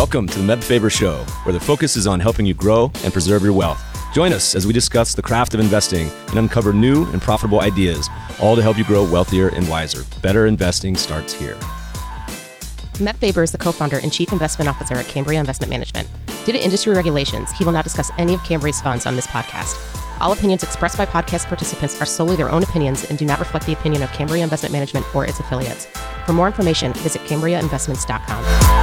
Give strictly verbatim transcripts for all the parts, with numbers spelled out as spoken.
Welcome to the Meb Faber Show, where the focus is on helping you grow and preserve your wealth. Join us as we discuss the craft of investing and uncover new and profitable ideas, all to help you grow wealthier and wiser. Better investing starts here. Meb Faber is the co-founder and chief investment officer at Cambria Investment Management. Due to industry regulations, he will not discuss any of Cambria's funds on this podcast. All opinions expressed by podcast participants are solely their own opinions and do not reflect the opinion of Cambria Investment Management or its affiliates. For more information, visit cambria investments dot com.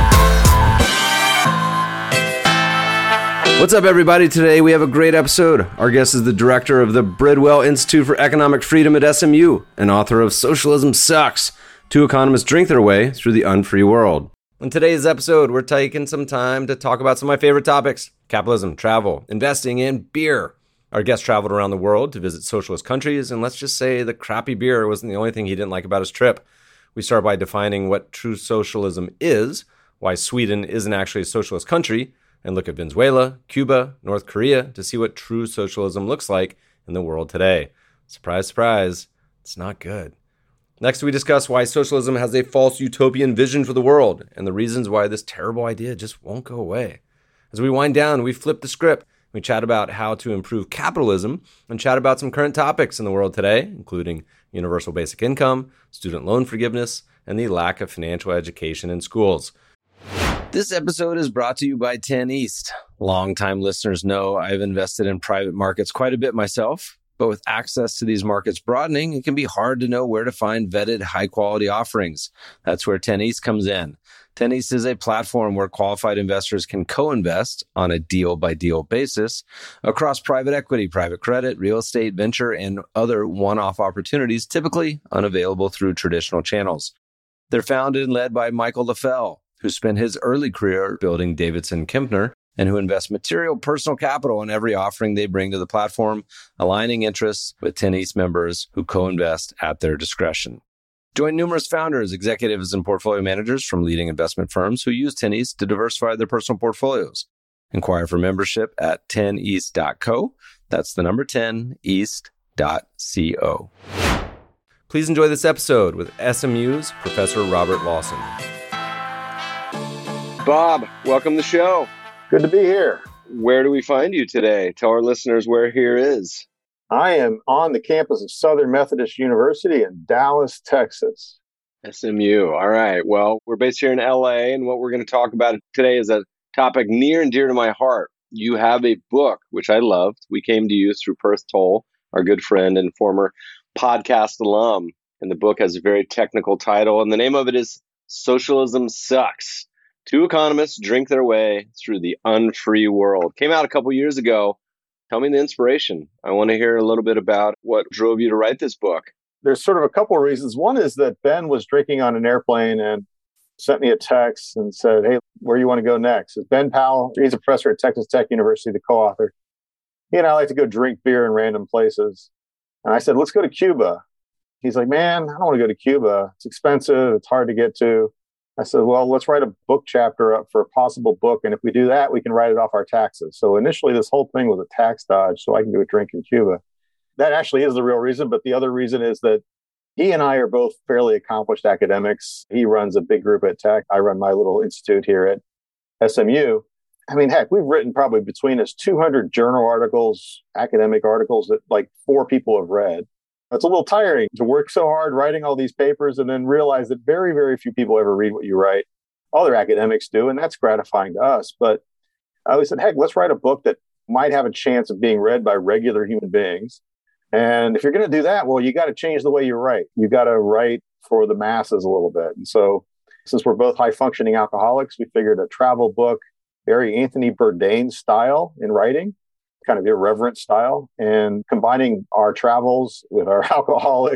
What's up, everybody? Today we have a great episode. Our guest is the director of the Bridwell Institute for Economic Freedom at S M U and author of Socialism Sucks. Two economists drink their way through the unfree world. In today's episode, we're taking some time to talk about some of my favorite topics: capitalism, travel, investing, and beer. Our guest traveled around the world to visit socialist countries, and let's just say the crappy beer wasn't the only thing he didn't like about his trip. We start by defining what true socialism is, why Sweden isn't actually a socialist country, and look at Venezuela, Cuba, North Korea to see what true socialism looks like in the world today. Surprise, surprise, it's not good. Next, we discuss why socialism has a false utopian vision for the world and the reasons why this terrible idea just won't go away. As we wind down, we flip the script. We chat about how to improve capitalism and chat about some current topics in the world today, including universal basic income, student loan forgiveness, and the lack of financial education in schools. This episode is brought to you by ten East. Longtime listeners know I've invested in private markets quite a bit myself, but with access to these markets broadening, it can be hard to know where to find vetted, high-quality offerings. That's where ten East comes in. ten East is a platform where qualified investors can co-invest on a deal-by-deal basis across private equity, private credit, real estate, venture, and other one-off opportunities typically unavailable through traditional channels. They're founded and led by Michael LaFell, who spent his early career building Davidson Kempner, and who invest material personal capital in every offering they bring to the platform, aligning interests with ten East members who co-invest at their discretion. Join numerous founders, executives, and portfolio managers from leading investment firms who use ten East to diversify their personal portfolios. Inquire for membership at ten east dot co. That's the number ten east dot co. Please enjoy this episode with S M U's Professor Robert Lawson. Bob, welcome to the show. Good to be here. Where do we find you today? Tell our listeners where here is. I am on the campus of Southern Methodist University in Dallas, Texas. S M U. All right. Well, we're based here in L A, and what we're going to talk about today is a topic near and dear to my heart. You have a book, which I loved. We came to you through Perth Toll, our good friend and former podcast alum. And the book has a very technical title, and the name of it is Socialism Sucks. Two economists drink their way through the unfree world. Came out a couple years ago. Tell me the inspiration. I want to hear a little bit about what drove you to write this book. There's sort of a couple of reasons. One is that Ben was drinking on an airplane and sent me a text and said, hey, where do you want to go next? It's Ben Powell. He's a professor at Texas Tech University, the co-author. He and I like to go drink beer in random places. And I said, let's go to Cuba. He's like, man, I don't want to go to Cuba. It's expensive. It's hard to get to. I said, well, let's write a book chapter up for a possible book. And if we do that, we can write it off our taxes. So initially, this whole thing was a tax dodge so I can do a drink in Cuba. That actually is the real reason. But the other reason is that he and I are both fairly accomplished academics. He runs a big group at Tech. I run my little institute here at S M U. I mean, heck, we've written probably between us two hundred journal articles, academic articles that like four people have read. It's a little tiring to work so hard writing all these papers and then realize that very, very few people ever read what you write. Other academics do, and that's gratifying to us. But I always said, heck, let's write a book that might have a chance of being read by regular human beings. And if you're going to do that, well, you got to change the way you write. You got to write for the masses a little bit. And so since we're both high-functioning alcoholics, we figured a travel book, very Anthony Bourdain style in writing, kind of irreverent style, and combining our travels with our alcoholic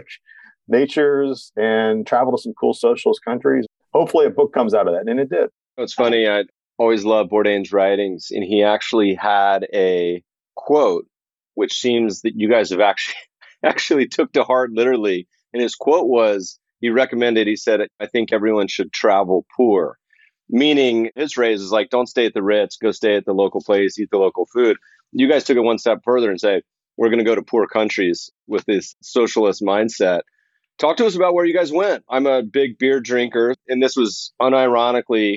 natures and travel to some cool socialist countries. Hopefully a book comes out of that. And it did. It's funny. I always loved Bourdain's writings. And he actually had a quote, which seems that you guys have actually actually took to heart literally. And his quote was, he recommended, he said, I think everyone should travel poor. Meaning his phrase is like, don't stay at the Ritz, go stay at the local place, eat the local food. You guys took it one step further and say, we're going to go to poor countries with this socialist mindset. Talk to us about where you guys went. I'm a big beer drinker, and this was unironically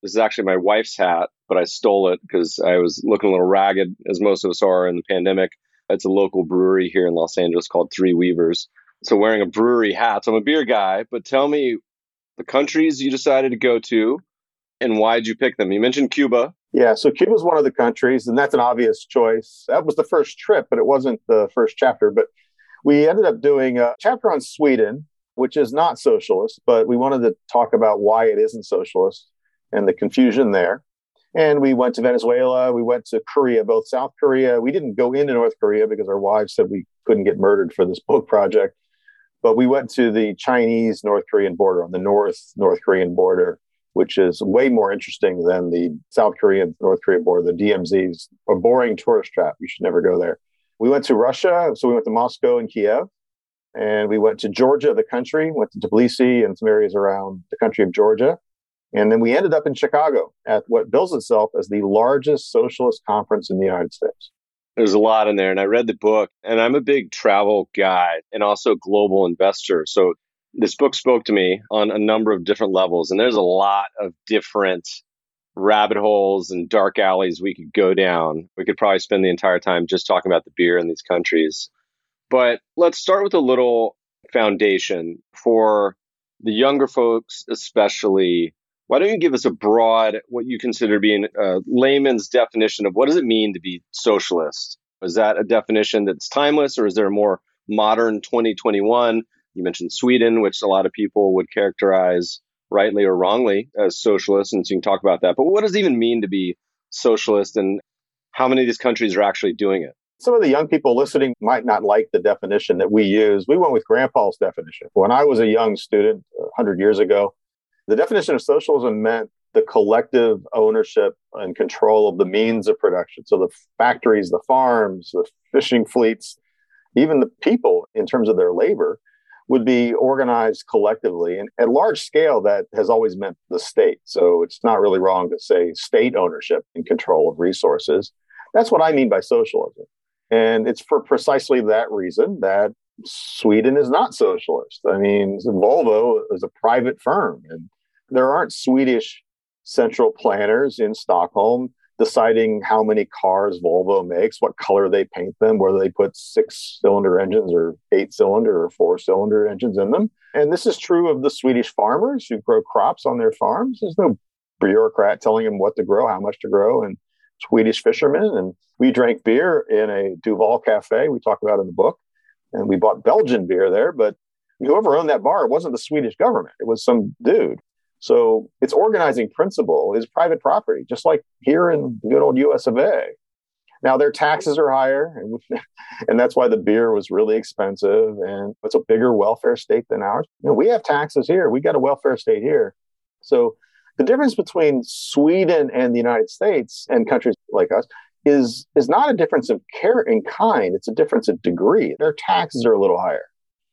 This is actually my wife's hat, but I stole it because I was looking a little ragged, as most of us are in the pandemic. It's a local brewery here in Los Angeles called Three Weavers. So wearing a brewery hat. So I'm a beer guy, but tell me the countries you decided to go to and why did you pick them? You mentioned Cuba. Yeah, so Cuba's one of the countries, and that's an obvious choice. That was the first trip, but it wasn't the first chapter. But we ended up doing a chapter on Sweden, which is not socialist, but we wanted to talk about why it isn't socialist and the confusion there. And we went to Venezuela. We went to Korea, both South Korea. We didn't go into North Korea because our wives said we couldn't get murdered for this book project. But we went to the Chinese-North Korean border, on the North North Korean border, which is way more interesting than the South Korean, North Korean border. The D M Z is a boring tourist trap. You should never go there. We went to Russia. So we went to Moscow and Kiev. And we went to Georgia, the country, went to Tbilisi and some areas around the country of Georgia. And then we ended up in Chicago at what bills itself as the largest socialist conference in the United States. There's a lot in there. And I read the book, and I'm a big travel guy and also global investor. So this book spoke to me on a number of different levels. And there's a lot of different rabbit holes and dark alleys we could go down. We could probably spend the entire time just talking about the beer in these countries. But let's start with a little foundation for the younger folks, especially. Why don't you give us a broad, what you consider being a layman's definition of what does it mean to be socialist? Is that a definition that's timeless, or is there a more modern twenty twenty-one? You mentioned Sweden, which a lot of people would characterize rightly or wrongly as socialist, and so you can talk about that. But what does it even mean to be socialist, and how many of these countries are actually doing it? Some of the young people listening might not like the definition that we use. We went with Grandpa's definition. When I was a young student one hundred years ago, the definition of socialism meant the collective ownership and control of the means of production. So the factories, the farms, the fishing fleets, even the people in terms of their labor would be organized collectively. And at large scale, that has always meant the state. So it's not really wrong to say state ownership and control of resources. That's what I mean by socialism. And it's for precisely that reason that Sweden is not socialist. I mean, Volvo is a private firm, and there aren't Swedish central planners in Stockholm deciding how many cars Volvo makes, what color they paint them, whether they put six-cylinder engines or eight-cylinder or four-cylinder engines in them. And this is true of the Swedish farmers who grow crops on their farms. There's no bureaucrat telling them what to grow, how much to grow, and Swedish fishermen. And we drank beer in a Duval cafe we talk about in the book, and we bought Belgian beer there. But whoever owned that bar, it wasn't the Swedish government. It was some dude. So its organizing principle is private property, just like here in the good old U S of A. Now, their taxes are higher, and, and that's why the beer was really expensive, and it's a bigger welfare state than ours. You know, we have taxes here. We got a welfare state here. So the difference between Sweden and the United States and countries like us is, is not a difference of care in kind. It's a difference of degree. Their taxes are a little higher.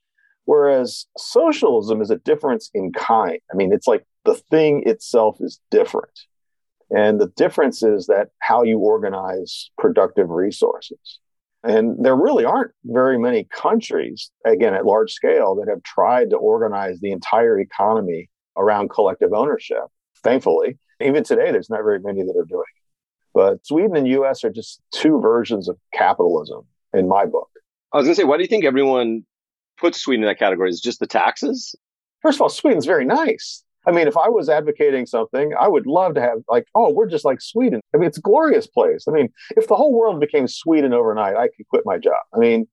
Whereas socialism is a difference in kind. I mean, it's like the thing itself is different. And the difference is that how you organize productive resources. And there really aren't very many countries, again, at large scale, that have tried to organize the entire economy around collective ownership. Thankfully, even today, there's not very many that are doing it. But Sweden and U S are just two versions of capitalism in my book. I was going to say, why do you think everyone puts Sweden in that category? Is it just the taxes? First of all, Sweden's very nice. I mean, if I was advocating something, I would love to have like, oh, we're just like Sweden. I mean, it's a glorious place. I mean, if the whole world became Sweden overnight, I could quit my job. I mean,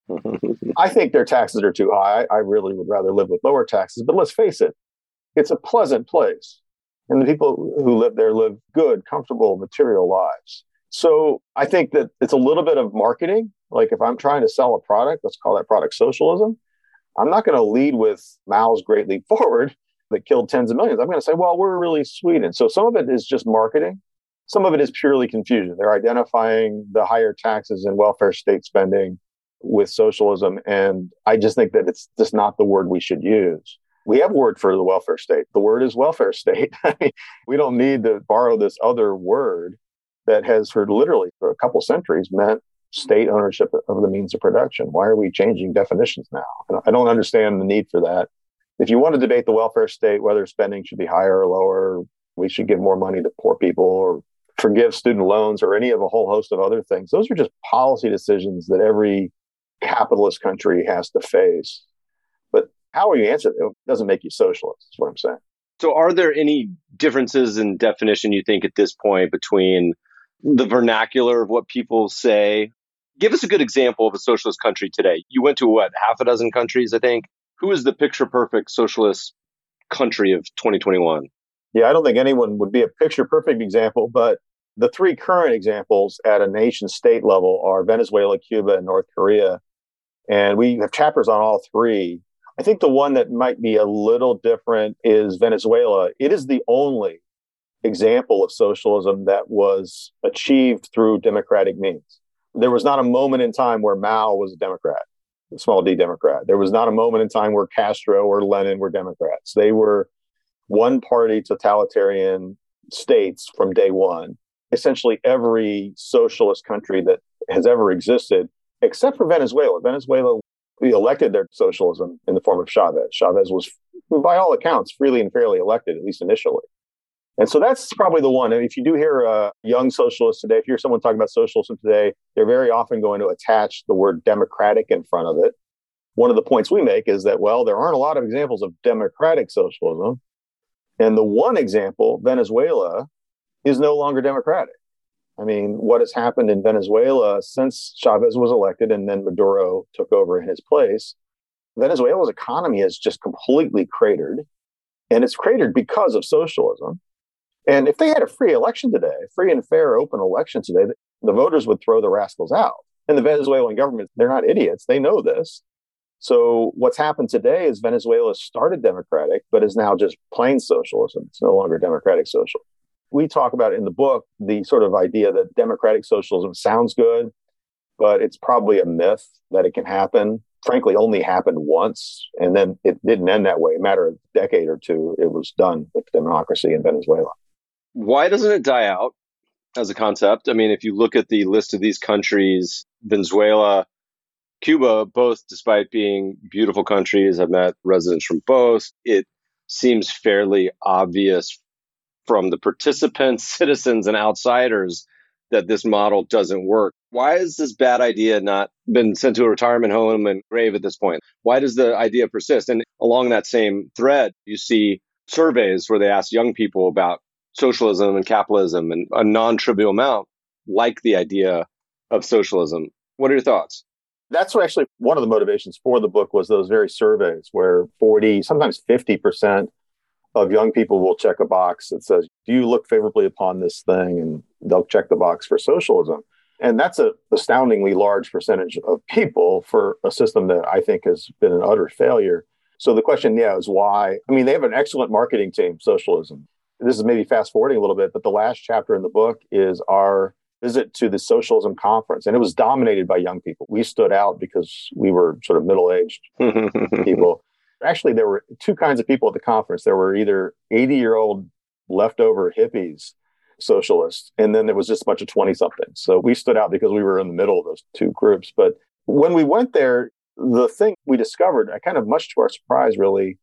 I think their taxes are too high. I really would rather live with lower taxes. But let's face it, it's a pleasant place. And the people who live there live good, comfortable, material lives. So I think that it's a little bit of marketing. Like if I'm trying to sell a product, let's call that product socialism. I'm not going to lead with Mao's Great Leap Forward that killed tens of millions. I'm going to say, well, we're really Sweden. So some of it is just marketing. Some of it is purely confusion. They're identifying the higher taxes and welfare state spending with socialism. And I just think that it's just not the word we should use. We have a word for the welfare state. The word is welfare state. We don't need to borrow this other word that has for literally for a couple centuries meant state ownership of the means of production. Why are we changing definitions now? I don't understand the need for that. If you want to debate the welfare state, whether spending should be higher or lower, we should give more money to poor people or forgive student loans or any of a whole host of other things. Those are just policy decisions that every capitalist country has to face. But how you answer it doesn't make you socialist, is what I'm saying. So are there any differences in definition, you think, at this point between the vernacular of what people say? Give us a good example of a socialist country today. You went to, what, half a dozen countries, I think? Who is the picture-perfect socialist country of twenty twenty-one? Yeah, I don't think anyone would be a picture-perfect example, but the three current examples at a nation-state level are Venezuela, Cuba, and North Korea. And we have chapters on all three. I think the one that might be a little different is Venezuela. It is the only example of socialism that was achieved through democratic means. There was not a moment in time where Mao was a Democrat, a small d Democrat. There was not a moment in time where Castro or Lenin were Democrats. They were one-party totalitarian states from day one. Essentially every socialist country that has ever existed, except for Venezuela. Venezuela, we elected their socialism in the form of Chavez. Chavez was, by all accounts, freely and fairly elected, at least initially. And so that's probably the one. And if you do hear uh, young socialists today, if you hear someone talking about socialism today, they're very often going to attach the word democratic in front of it. One of the points we make is that, well, there aren't a lot of examples of democratic socialism. And the one example, Venezuela, is no longer democratic. I mean, what has happened in Venezuela since Chavez was elected and then Maduro took over in his place, Venezuela's economy has just completely cratered. And it's cratered because of socialism. And if they had a free election today, free and fair, open election today, the voters would throw the rascals out. And the Venezuelan government, they're not idiots. They know this. So what's happened today is Venezuela started democratic, but is now just plain socialism. It's no longer democratic socialism. We talk about in the book the sort of idea that democratic socialism sounds good, but it's probably a myth that it can happen. Frankly, only happened once, and then it didn't end that way. A matter of a decade or two, it was done with democracy in Venezuela. Why doesn't it die out as a concept? I mean, if you look at the list of these countries, Venezuela, Cuba, both, despite being beautiful countries, I've met residents from both, it seems fairly obvious from the participants, citizens, and outsiders that this model doesn't work. Why has this bad idea not been sent to a retirement home and grave at this point? Why does the idea persist? And along that same thread, you see surveys where they ask young people about socialism and capitalism, and a non-trivial amount like the idea of socialism. What are your thoughts? That's actually one of the motivations for the book was those very surveys where forty, sometimes fifty percent of young people will check a box that says, do you look favorably upon this thing? And they'll check the box for socialism. And that's an astoundingly large percentage of people for a system that I think has been an utter failure. So the question, yeah, is why? I mean, they have an excellent marketing team, socialism. This is maybe fast forwarding a little bit, but the last chapter in the book is our visit to the socialism conference. And it was dominated by young people. We stood out because we were sort of middle-aged people. Actually, there were two kinds of people at the conference. There were either eighty-year-old leftover hippies, socialists, and then there was just a bunch of twenty-somethings. So we stood out because we were in the middle of those two groups. But when we went there, the thing we discovered, kind of much to our surprise, really,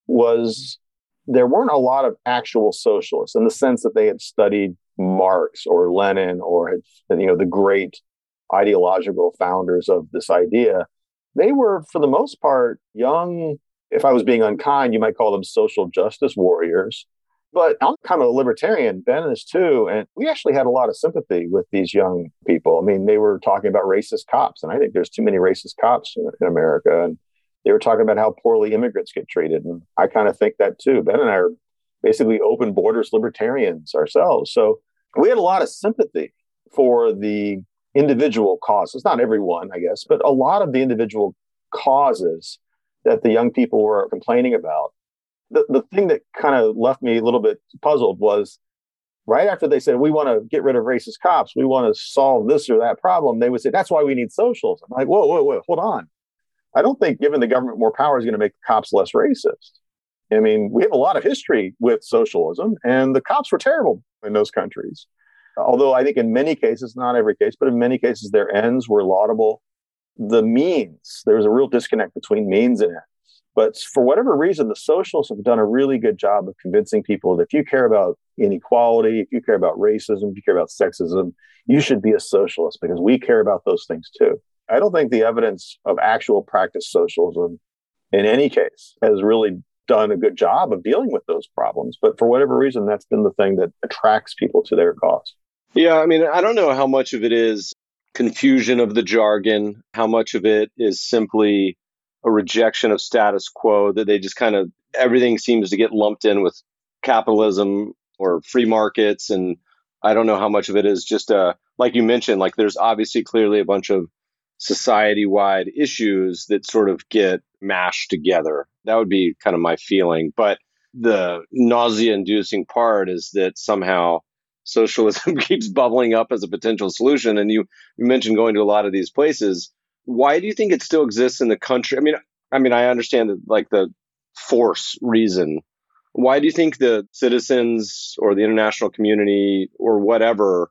was there weren't a lot of actual socialists in the sense that they had studied Marx or Lenin or had, you know, the great ideological founders of this idea. They were, for the most part, young. If I was being unkind, you might call them social justice warriors. But I'm kind of a libertarian. Ben is too. And we actually had a lot of sympathy with these young people. I mean, they were talking about racist cops. And I think there's too many racist cops in, in America. And they were talking about how poorly immigrants get treated. And I kind of think that too. Ben and I are basically open borders libertarians ourselves. So we had a lot of sympathy for the individual causes. Not everyone, I guess, but a lot of the individual causes that the young people were complaining about. The, the thing that kind of left me a little bit puzzled was right after they said, we want to get rid of racist cops, we want to solve this or that problem, they would say, that's why we need socialism. I'm like, whoa, whoa, whoa, hold on. I don't think giving the government more power is going to make the cops less racist. I mean, we have a lot of history with socialism, and the cops were terrible in those countries. Although I think in many cases, not every case, but in many cases, their ends were laudable. The means, there was a real disconnect between means and ends. But for whatever reason, the socialists have done a really good job of convincing people that if you care about inequality, if you care about racism, if you care about sexism, you should be a socialist because we care about those things too. I don't think the evidence of actual practice socialism in any case has really done a good job of dealing with those problems. But for whatever reason, that's been the thing that attracts people to their cause. Yeah, I mean, I don't know how much of it is confusion of the jargon, how much of it is simply a rejection of status quo, that they just kind of, everything seems to get lumped in with capitalism or free markets. And I don't know how much of it is just, uh, like you mentioned, like there's obviously clearly a bunch of society-wide issues that sort of get mashed together. That would be kind of my feeling. But the nausea-inducing part is that somehow socialism keeps bubbling up as a potential solution. And you, you mentioned going to a lot of these places. Why do you think it still exists in the country? I mean, I mean, I understand that, like, the force reason. Why do you think the citizens or the international community or whatever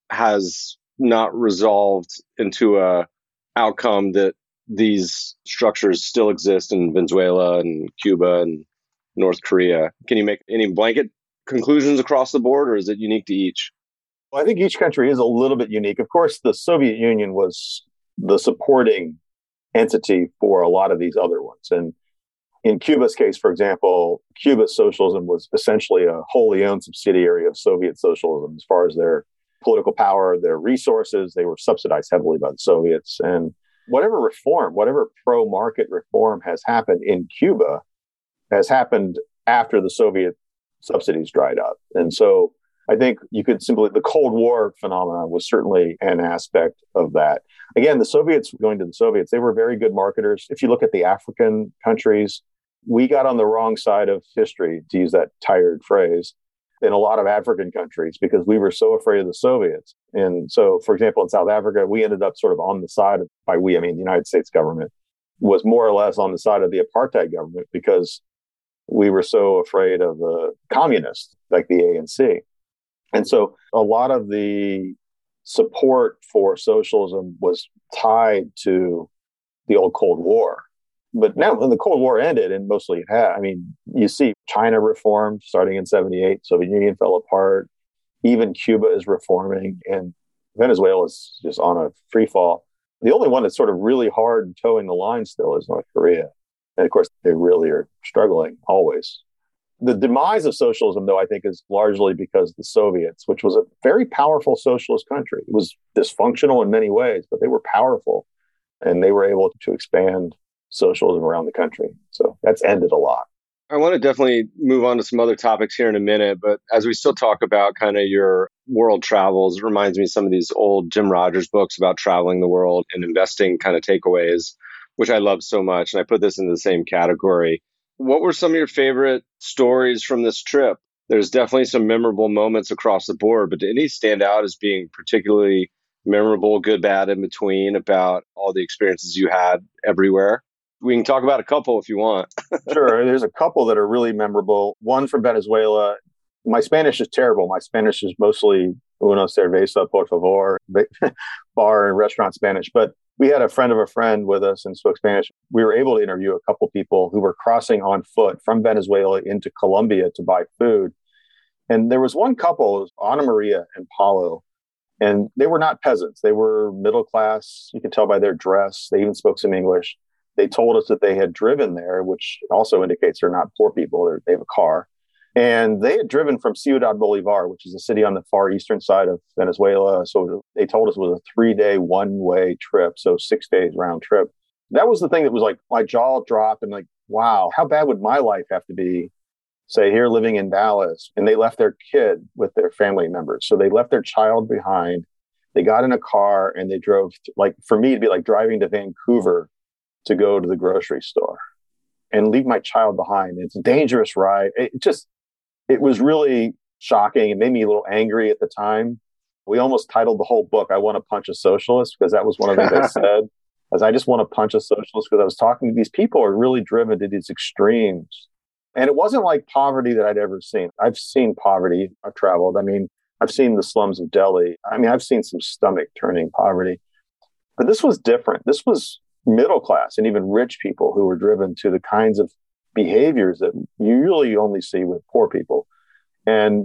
has not resolved into a outcome that these structures still exist in Venezuela and Cuba and North Korea? Can you make any blanket conclusions across the board, or is it unique to each? Well, I think each country is a little bit unique. Of course, the Soviet Union was the supporting entity for a lot of these other ones. And in Cuba's case, for example, Cuba's socialism was essentially a wholly owned subsidiary of Soviet socialism as far as their political power, their resources. They were subsidized heavily by the Soviets. And whatever reform, whatever pro-market reform has happened in Cuba has happened after the Soviet subsidies dried up. And so I think you could simply, the Cold War phenomenon was certainly an aspect of that. Again, the Soviets, going to the Soviets, they were very good marketers. If you look at the African countries, we got on the wrong side of history, to use that tired phrase, in a lot of African countries because we were so afraid of the Soviets. And so, for example, in South Africa, we ended up sort of on the side of, by we, I mean, the United States government was more or less on the side of the apartheid government because we were so afraid of the communists like the A N C. And so a lot of the support for socialism was tied to the old Cold War. But now when the Cold War ended, and mostly it had, I mean, you see China reformed starting in seventy-eight, Soviet Union fell apart, even Cuba is reforming, and Venezuela is just on a free fall. The only one that's sort of really hard and towing the line still is North Korea. And of course, they really are struggling always. The demise of socialism, though, I think is largely because the Soviets, which was a very powerful socialist country. It was dysfunctional in many ways, but they were powerful and they were able to expand socialism around the country. So that's ended a lot. I want to definitely move on to some other topics here in a minute, but as we still talk about kind of your world travels, it reminds me of some of these old Jim Rogers books about traveling the world and investing kind of takeaways, which I love so much. And I put this in the same category. What were some of your favorite stories from this trip? There's definitely some memorable moments across the board, but did any stand out as being particularly memorable, good, bad, in between about all the experiences you had everywhere? We can talk about a couple if you want. Sure. There's a couple that are really memorable. One from Venezuela. My Spanish is terrible. My Spanish is mostly una cerveza, por favor, bar and restaurant Spanish. But we had a friend of a friend with us and spoke Spanish. We were able to interview a couple people who were crossing on foot from Venezuela into Colombia to buy food. And there was one couple, Ana Maria and Paulo, and they were not peasants. They were middle class. You could tell by their dress. They even spoke some English. They told us that they had driven there, which also indicates they're not poor people. They're, they have a car. And they had driven from Ciudad Bolivar, which is a city on the far eastern side of Venezuela. So they told us it was a three-day one-way trip, so six days round trip. That was the thing that was like, my jaw dropped and like, wow, how bad would my life have to be, say, here living in Dallas? And they left their kid with their family members. So they left their child behind. They got in a car and they drove, to, like, for me, it'd be like driving to Vancouver to go to the grocery store and leave my child behind. It's a dangerous ride. It just, it was really shocking. It made me a little angry at the time. We almost titled the whole book, I Want to Punch a Socialist, because that was one of the things I said, was I just want to punch a socialist, because I was talking to these people who are really driven to these extremes. And it wasn't like poverty that I'd ever seen. I've seen poverty. I've traveled. I mean, I've seen the slums of Delhi. I mean, I've seen some stomach turning poverty, but this was different. This was middle class and even rich people who were driven to the kinds of behaviors that you really only see with poor people. And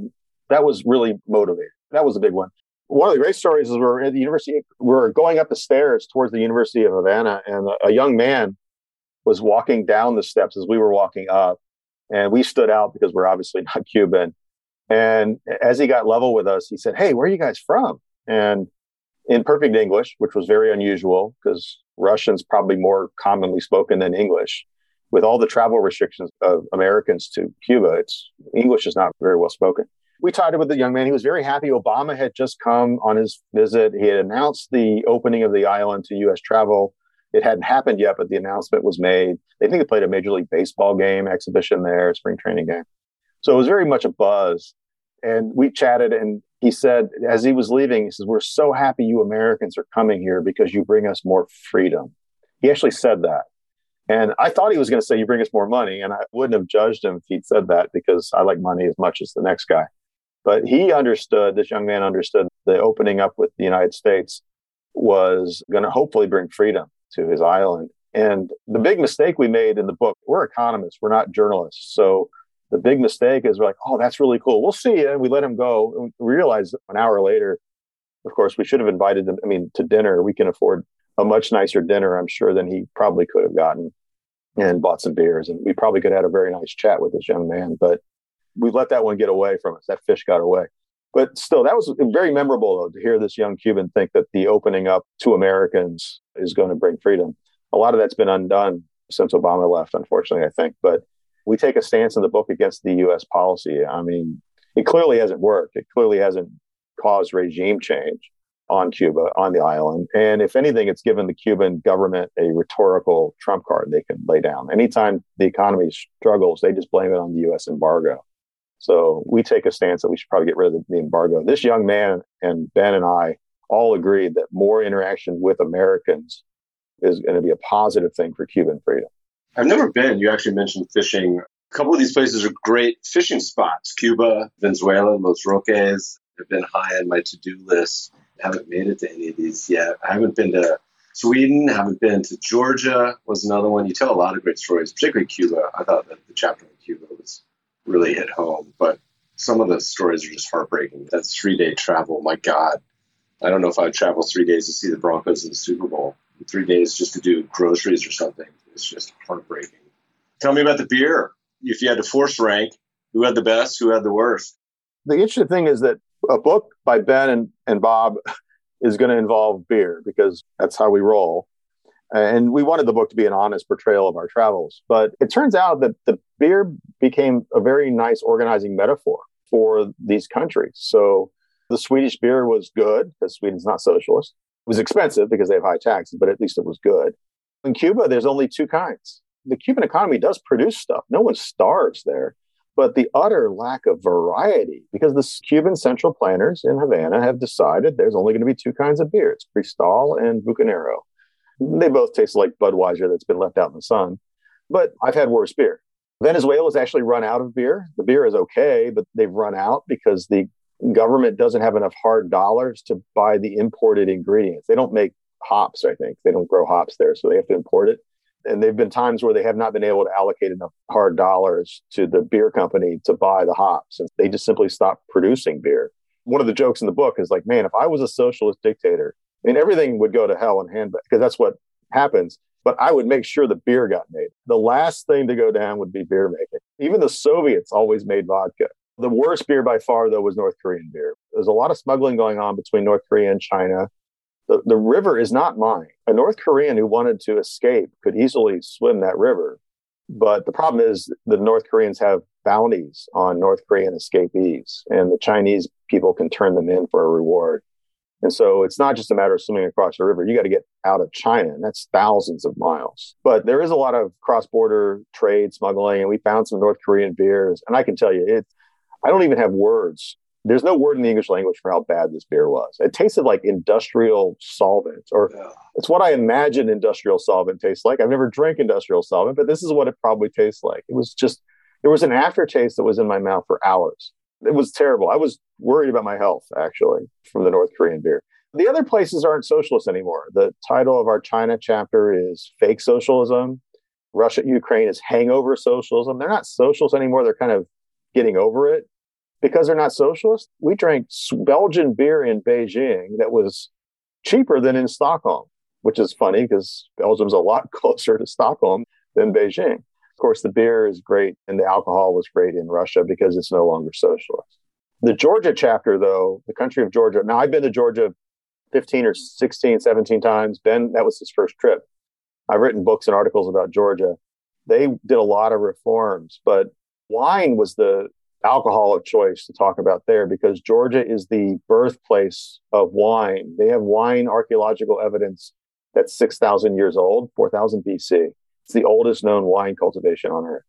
that was really motivating. That was a big one. One of the great stories is we're at the university, we're going up the stairs towards the University of Havana, and a, a young man was walking down the steps as we were walking up. And we stood out because we're obviously not Cuban. And as he got level with us, he said, "Hey, where are you guys from?" And in perfect English, which was very unusual because Russian's probably more commonly spoken than English. With all the travel restrictions of Americans to Cuba, it's English is not very well spoken. We talked with the young man. He was very happy. Obama had just come on his visit. He had announced the opening of the island to U S travel. It hadn't happened yet, but the announcement was made. They think they played a Major League Baseball game exhibition there, a spring training game. So it was very much a buzz. And we chatted, and he said, as he was leaving, he says, "We're so happy you Americans are coming here because you bring us more freedom." He actually said that. And I thought he was going to say, "You bring us more money." And I wouldn't have judged him if he'd said that because I like money as much as the next guy. But he understood, this young man understood the opening up with the United States was going to hopefully bring freedom to his island. And the big mistake we made in the book, we're economists, we're not journalists. So the big mistake is we're like, "Oh, that's really cool. We'll see you." And we let him go. And we realized an hour later, of course, we should have invited him, I mean, to dinner. We can afford a much nicer dinner, I'm sure, than he probably could have gotten, and bought some beers. And we probably could have had a very nice chat with this young man. But we let that one get away from us. That fish got away. But still, that was very memorable, though, to hear this young Cuban think that the opening up to Americans is going to bring freedom. A lot of that's been undone since Obama left, unfortunately, I think. But we take a stance in the book against the U S policy. I mean, it clearly hasn't worked. It clearly hasn't caused regime change on Cuba, on the island. And if anything, it's given the Cuban government a rhetorical trump card they can lay down. Anytime the economy struggles, they just blame it on the U S embargo. So we take a stance that we should probably get rid of the embargo. This young man and Ben and I all agreed that more interaction with Americans is going to be a positive thing for Cuban freedom. I've never been. You actually mentioned fishing. A couple of these places are great fishing spots. Cuba, Venezuela, Los Roques have been high on my to-do list. I haven't made it to any of these yet. I haven't been to Sweden, haven't been to Georgia was another one. You tell a lot of great stories, particularly Cuba. I thought that the chapter on Cuba was really hit home, but some of the stories are just heartbreaking. That's three-day travel. My God. I don't know if I'd travel three days to see the Broncos in the Super Bowl. Three days just to do groceries or something. It's just heartbreaking. Tell me about the beer. If you had to force rank, who had the best, who had the worst? The interesting thing is that a book by Ben and, and Bob is going to involve beer because that's how we roll. And we wanted the book to be an honest portrayal of our travels. But it turns out that the beer became a very nice organizing metaphor for these countries. So the Swedish beer was good because Sweden's not socialist. It was expensive because they have high taxes, but at least it was good. In Cuba, there's only two kinds. The Cuban economy does produce stuff. No one starves there. But the utter lack of variety, because the Cuban central planners in Havana have decided there's only going to be two kinds of beer. It's Cristal and Bucanero. They both taste like Budweiser that's been left out in the sun. But I've had worse beer. Venezuela's actually run out of beer. The beer is okay, but they've run out because the government doesn't have enough hard dollars to buy the imported ingredients. They don't make hops, I think. They don't grow hops there, so they have to import it. And there have been times where they have not been able to allocate enough hard dollars to the beer company to buy the hops. And they just simply stopped producing beer. One of the jokes in the book is like, man, if I was a socialist dictator, I mean, everything would go to hell in handbag because that's what happens. But I would make sure the beer got made. The last thing to go down would be beer making. Even the Soviets always made vodka. The worst beer by far, though, was North Korean beer. There's a lot of smuggling going on between North Korea and China. The, the river is not mine. A North Korean who wanted to escape could easily swim that river. But the problem is the North Koreans have bounties on North Korean escapees, and the Chinese people can turn them in for a reward. And so it's not just a matter of swimming across the river. You got to get out of China, and that's thousands of miles. But there is a lot of cross-border trade, smuggling, and we found some North Korean beers. And I can tell you, it, I don't even have words. There's no word in the English language for how bad this beer was. It tasted like industrial solvent, or yeah. It's what I imagine industrial solvent tastes like. I've never drank industrial solvent, but this is what it probably tastes like. It was just, there was an aftertaste that was in my mouth for hours. It was terrible. I was worried about my health, actually, from the North Korean beer. The other places aren't socialist anymore. The title of our China chapter is Fake Socialism. Russia, Ukraine is Hangover Socialism. They're not socialists anymore. They're kind of getting over it. because they're not socialist. We drank Belgian beer in Beijing that was cheaper than in Stockholm, which is funny because Belgium's a lot closer to Stockholm than Beijing. Of course, the beer is great and the alcohol was great in Russia because it's no longer socialist. The Georgia chapter, though, the country of Georgia. Now, I've been to Georgia fifteen or sixteen, seventeen times. Ben, that was his first trip. I've written books and articles about Georgia. They did a lot of reforms, but wine was the alcohol of choice to talk about there because Georgia is the birthplace of wine. They have wine archaeological evidence that's six thousand years old, four thousand B C. It's the oldest known wine cultivation on earth.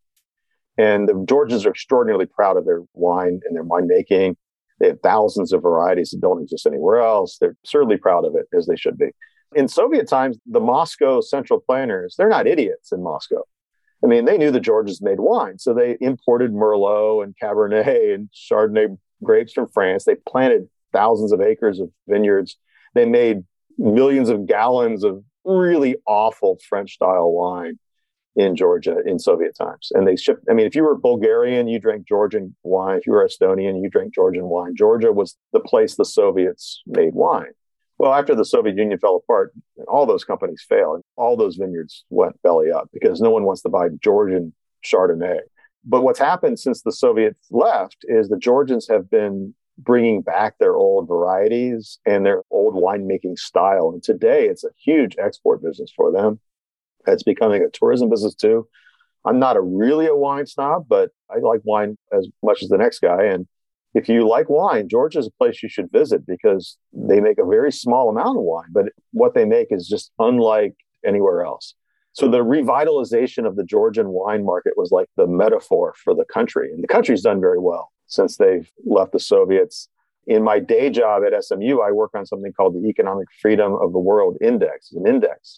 And the Georgians are extraordinarily proud of their wine and their winemaking. They have thousands of varieties that don't exist anywhere else. They're certainly proud of it, as they should be. In Soviet times, the Moscow central planners, they're not idiots in Moscow. I mean, they knew the Georgians made wine, so they imported Merlot and Cabernet and Chardonnay grapes from France. They planted thousands of acres of vineyards. They made millions of gallons of really awful French-style wine in Georgia in Soviet times. And they shipped, I mean, if you were Bulgarian, you drank Georgian wine. If you were Estonian, you drank Georgian wine. Georgia was the place the Soviets made wine. Well, after the Soviet Union fell apart, all those companies failed. All those vineyards went belly up because no one wants to buy Georgian Chardonnay. But what's happened since the Soviets left is the Georgians have been bringing back their old varieties and their old winemaking style. And today it's a huge export business for them. It's becoming a tourism business too. I'm not a really a wine snob, but I like wine as much as the next guy. And if you like wine, Georgia is a place you should visit because they make a very small amount of wine, but what they make is just unlike anywhere else. So the revitalization of the Georgian wine market was like the metaphor for the country. And the country's done very well since they've left the Soviets. In my day job at S M U, I work on something called the Economic Freedom of the World Index, an index.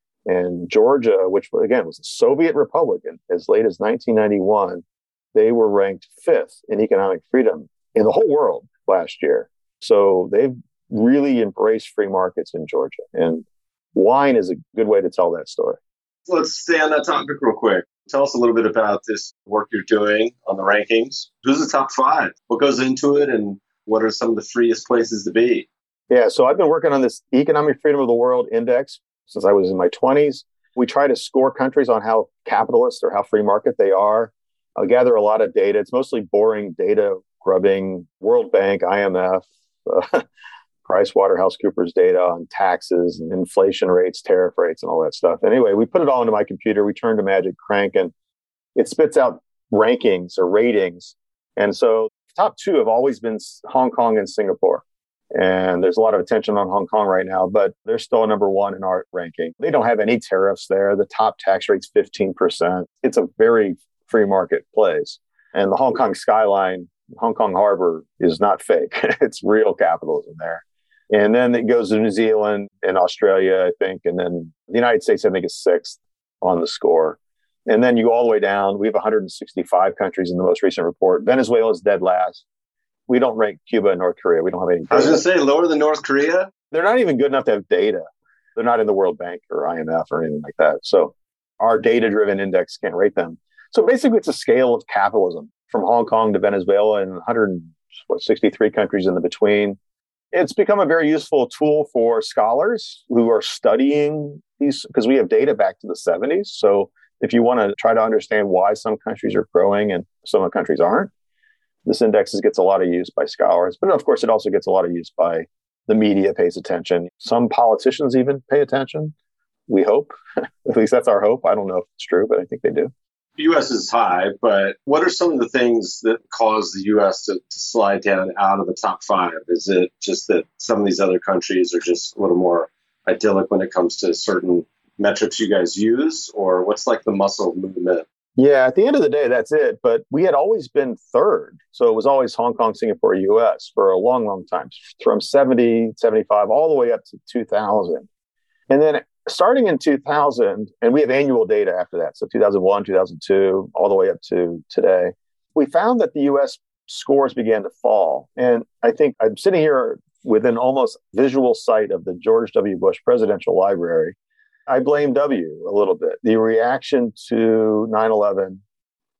And Georgia, which again was a Soviet republic as late as nineteen ninety-one, they were ranked fifth in economic freedom in the whole world last year. So they've really embraced free markets in Georgia. And wine is a good way to tell that story. Let's stay on that topic real quick. Tell us a little bit about this work you're doing on the rankings. Who's the top five? What goes into it and what are some of the freest places to be? Yeah, so I've been working on this Economic Freedom of the World Index since I was in my twenties. We try to score countries on how capitalist or how free market they are. I gather a lot of data. It's mostly boring data grubbing, World Bank, I M F, uh, PricewaterhouseCoopers data on taxes and inflation rates, tariff rates, and all that stuff. Anyway, we put it all into my computer. We turn to Magic Crank, and it spits out rankings or ratings. And so top two have always been Hong Kong and Singapore. And there's a lot of attention on Hong Kong right now, but they're still number one in our ranking. They don't have any tariffs there. The top tax rate's fifteen percent. It's a very free market place. And the Hong Kong skyline, Hong Kong Harbor is not fake. It's real capitalism there. And then it goes to New Zealand and Australia, I think. And then the United States, I think, is sixth on the score. And then you go all the way down. We have one hundred sixty-five countries in the most recent report. Venezuela is dead last. We don't rank Cuba and North Korea. We don't have any data. I was going to say, lower than North Korea? They're not even good enough to have data. They're not in the World Bank or I M F or anything like that. So our data-driven index can't rate them. So basically, it's a scale of capitalism from Hong Kong to Venezuela and one hundred sixty-three countries in the between. It's become a very useful tool for scholars who are studying these, because we have data back to the seventies. So if you want to try to understand why some countries are growing and some countries aren't, this index gets a lot of use by scholars. But of course, it also gets a lot of use by the media pays attention. Some politicians even pay attention. We hope. At least that's our hope. I don't know if it's true, but I think they do. The U S is high, but what are some of the things that cause the U S to, to slide down out of the top five? Is it just that some of these other countries are just a little more idyllic when it comes to certain metrics you guys use? Or what's like the muscle movement? Yeah, at the end of the day, that's it. But we had always been third. So it was always Hong Kong, Singapore, U S for a long, long time, from seventy, seventy-five, all the way up to two thousand. And then starting in two thousand, and we have annual data after that, so two thousand one, two thousand two, all the way up to today, we found that the U S scores began to fall. And I think I'm sitting here within almost visual sight of the George W. Bush Presidential Library. I blame W a little bit. The reaction to nine eleven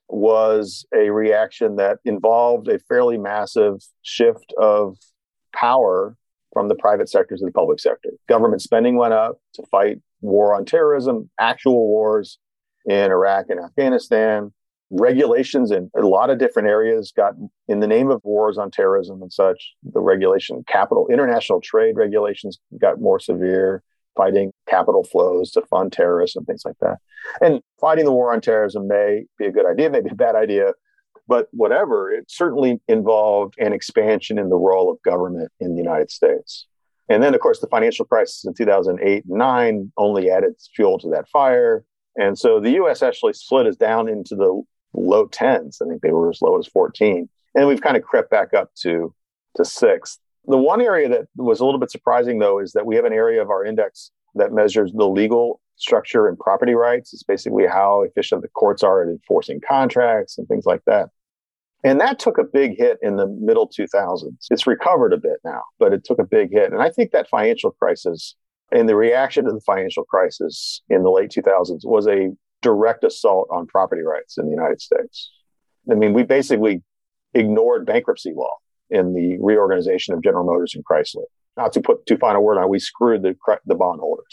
was a reaction that involved a fairly massive shift of power from the private sector to the public sector. Government spending went up to fight war on terrorism, actual wars in Iraq and Afghanistan. Regulations in a lot of different areas got, in the name of wars on terrorism and such, the regulation, capital, international trade regulations got more severe, fighting capital flows to fund terrorists and things like that. And fighting the war on terrorism may be a good idea, may be a bad idea, but whatever, it certainly involved an expansion in the role of government in the United States. And then, of course, the financial crisis in two thousand eight and nine only added fuel to that fire. And so the U S actually slid us down into the low tens. I think they were as low as fourteen. And we've kind of crept back up to, to six. The one area that was a little bit surprising, though, is that we have an area of our index that measures the legal structure and property rights. It's basically how efficient the courts are at enforcing contracts and things like that. And that took a big hit in the middle two thousands. It's recovered a bit now, but it took a big hit. And I think that financial crisis and the reaction to the financial crisis in the late two thousands was a direct assault on property rights in the United States. I mean, we basically ignored bankruptcy law in the reorganization of General Motors and Chrysler. Not to put too fine a word on it, we screwed the, the bondholders.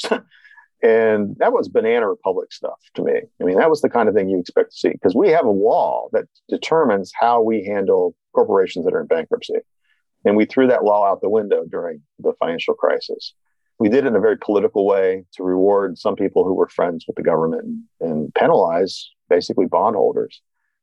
And that was Banana Republic stuff to me. I mean, that was the kind of thing you expect to see, because we have a law that determines how we handle corporations that are in bankruptcy. And we threw that law out the window during the financial crisis. We did it in a very political way to reward some people who were friends with the government and, and penalize basically bondholders.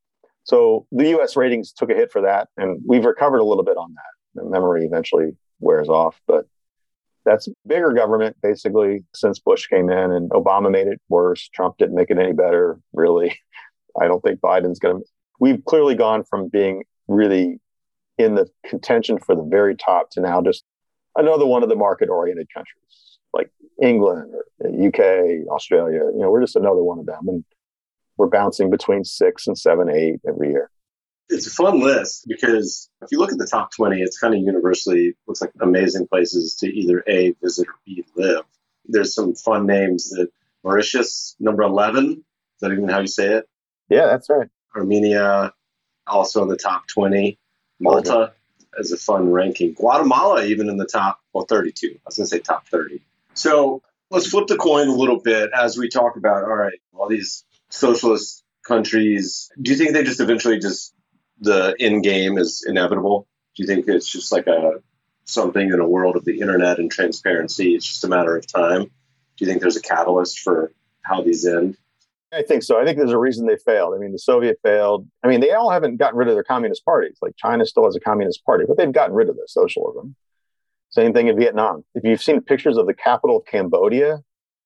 So the U S ratings took a hit for that, and we've recovered a little bit on that. The memory eventually wears off, but that's bigger government basically since Bush came in, and Obama made it worse. Trump didn't make it any better, really. I don't think Biden's going to. We've clearly gone from being really in the contention for the very top to now just another one of the market-oriented countries like England or the U K, Australia. You know, we're just another one of them, and we're bouncing between six and seven, eight every year. It's a fun list because if you look at the top twenty, it's kind of universally looks like amazing places to either A, visit, or B, live. There's some fun names that Mauritius, number eleven. Is that even how you say it? Yeah, that's right. Armenia, also in the top twenty. Malta is a fun ranking. Guatemala, even in the top, well, thirty-two. I was going to say top thirty. So let's flip the coin a little bit as we talk about, all right, all these socialist countries. Do you think they just eventually just the end game is inevitable? Do you think it's just like a something in a world of the internet and transparency? It's just a matter of time. Do you think there's a catalyst for how these end? I think so. I think there's a reason they failed. I mean, the Soviet failed. I mean, they all haven't gotten rid of their communist parties. Like China still has a communist party, but they've gotten rid of their socialism. Same thing in Vietnam. If you've seen pictures of the capital of Cambodia,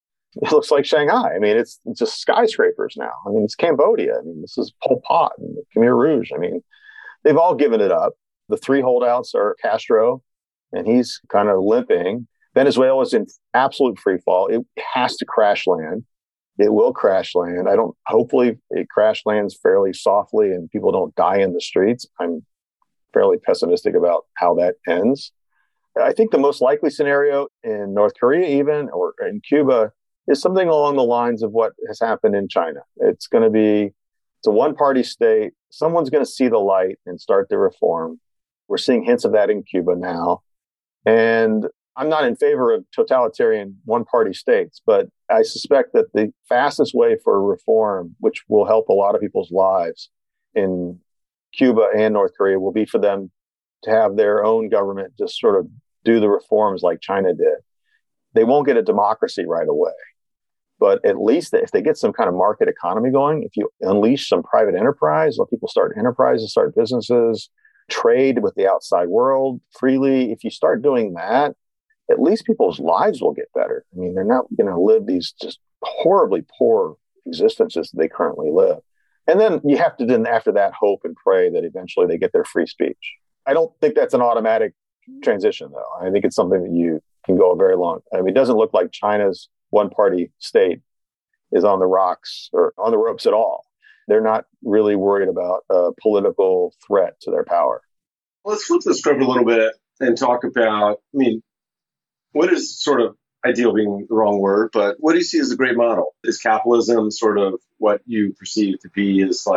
it looks like Shanghai. I mean, it's, it's just skyscrapers now. I mean, it's Cambodia. I mean, this is Pol Pot and the Khmer Rouge. I mean, they've all given it up. The three holdouts are Castro, and he's kind of limping. Venezuela is in absolute free fall. It has to crash land. It will crash land. I don't, hopefully it crash lands fairly softly and people don't die in the streets. I'm fairly pessimistic about how that ends. I think the most likely scenario in North Korea even, or in Cuba, is something along the lines of what has happened in China. It's going to be, it's a one-party state. Someone's going to see the light and start to reform. We're seeing hints of that in Cuba now. And I'm not in favor of totalitarian one-party states, but I suspect that the fastest way for reform, which will help a lot of people's lives in Cuba and North Korea, will be for them to have their own government just sort of do the reforms like China did. They won't get a democracy right away, but at least if they get some kind of market economy going, if you unleash some private enterprise, let people start enterprises, start businesses, trade with the outside world freely, if you start doing that, at least people's lives will get better. I mean, they're not going to live these just horribly poor existences that they currently live. And then you have to then, after that, hope and pray that eventually they get their free speech. I don't think that's an automatic transition, though. I think it's something that you can go a very long. I mean, it doesn't look like China's one-party state is on the rocks or on the ropes at all. They're not really worried about a political threat to their power. Let's flip the script a little bit and talk about, I mean, what is sort of ideal being the wrong word, but what do you see as a great model? Is capitalism sort of what you perceive to be as like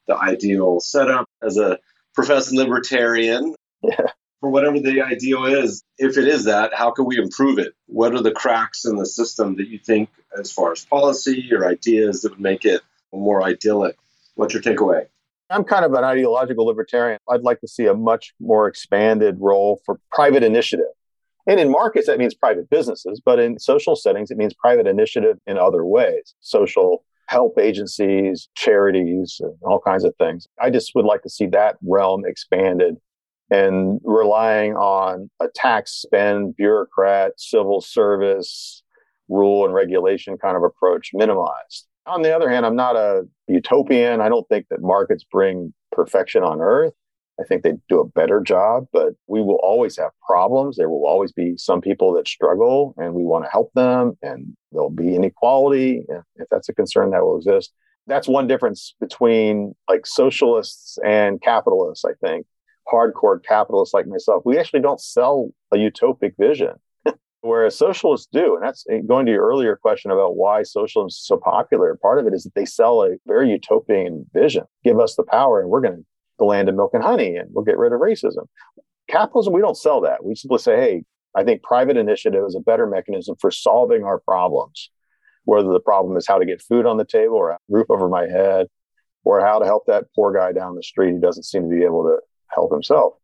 the ideal setup as a professed libertarian. Yeah. For whatever the ideal is, if it is that, how can we improve it? What are the cracks in the system that you think, as far as policy or ideas, that would make it more idyllic? What's your takeaway? I'm kind of an ideological libertarian. I'd like to see a much more expanded role for private initiative. And in markets, that means private businesses, but in social settings, it means private initiative in other ways, social help agencies, charities, and all kinds of things. I just would like to see that realm expanded and relying on a tax spend, bureaucrat, civil service, rule and regulation kind of approach minimized. On the other hand, I'm not a utopian. I don't think that markets bring perfection on earth. I think they do a better job, but we will always have problems. There will always be some people that struggle and we want to help them, and there'll be inequality. If that's a concern, that will exist. That's one difference between like socialists and capitalists, I think. Hardcore capitalists like myself, we actually don't sell a utopic vision, whereas socialists do. And that's going to your earlier question about why socialism is so popular. Part of it is that they sell a very utopian vision. Give us the power and we're going to the land of milk and honey and we'll get rid of racism. Capitalism, we don't sell that. We simply say, hey, I think private initiative is a better mechanism for solving our problems, whether the problem is how to get food on the table or a roof over my head or how to help that poor guy down the street who doesn't seem to be able to help himself.